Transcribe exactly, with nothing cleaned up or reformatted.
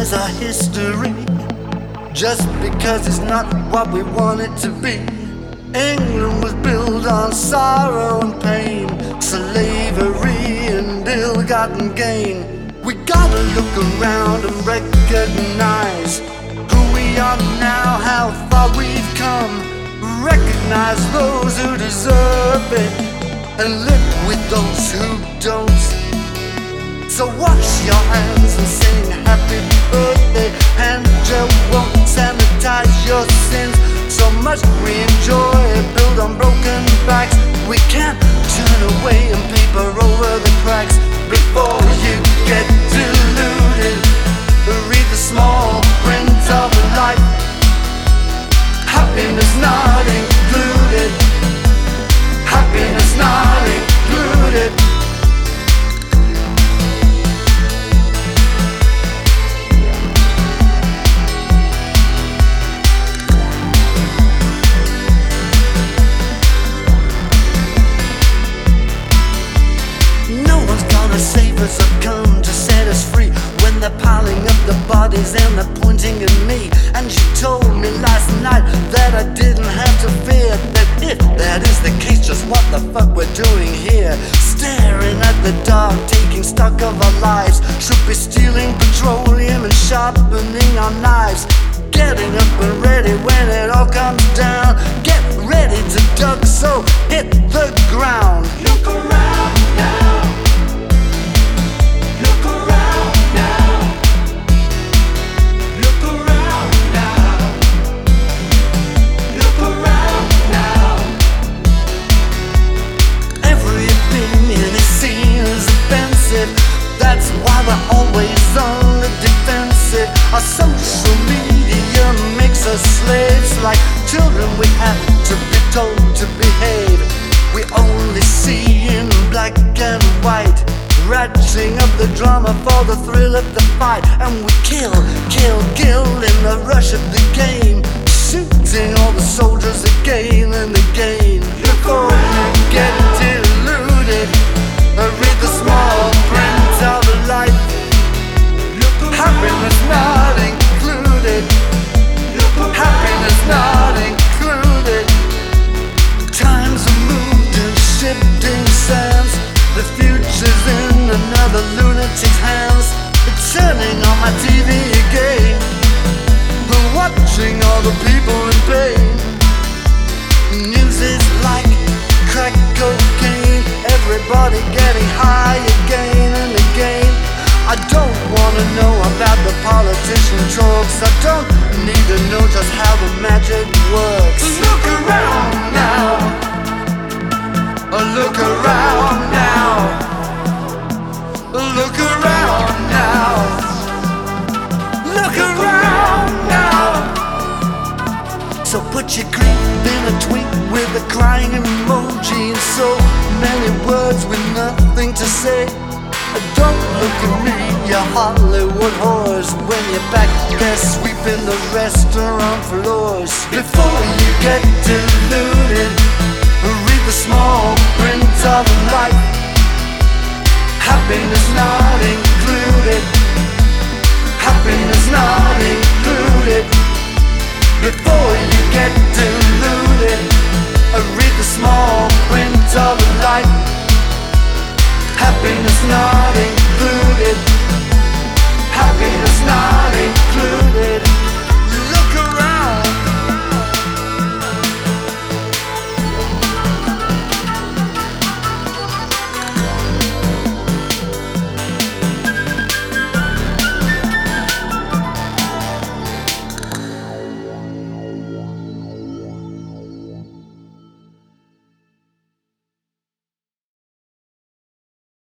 is our history, just because it's not what we want it to be. England was built on sorrow and pain, slavery and ill-gotten gain. We gotta look around and recognize who we are now, how far we've come. Recognize those who deserve it and live with those who don't. So wash your hands and sing happy birthday, and you won't sanitize your sins. So much we enjoy, build on broken backs. We can't turn away and paper over the cracks. Before you get deluded, read the small print of life. Happiness not included. Happiness not included. Save us or come to set us free when they're piling up the bodies and they're pointing at me. And you told me last night that I didn't have to fear, that if that is the case, just what the fuck we're doing here. Staring at the dark, taking stock of our lives. Should be stealing petroleum and sharpening our knives. Getting up and ready when it all comes down. Get ready to duck, so hit the ground. Look around now. That's why we're always on the defensive. Our social media makes us slaves. Like children we have to be told to behave. We only see in black and white, ratcheting up the drama for the thrill of the fight. And we kill, kill, kill in the rush of the game, shooting all the soldiers again and again. Before you get deluded, read the small print of life. Happiness not included. Happiness not included. Times are moved in shifting sands. The future's in another lunatic's hands. It's turning on my T V again, but watching all the people in pain. News is like crack cocaine, everybody getting high again and again. I don't wanna know about the politician talks. I don't need to know just how the magic works. Look around now. Look around now. Look around now. Look around now. So put your creep in a tweet with a crying emoji and so many words with nothing to say. Don't look at me, you Hollywood whores, when you're back there sweeping the restaurant floors. Before you get deluded, read the small print of life. Happiness not included. Happiness not included. Before you get deluded, read the small print of life. Happiness not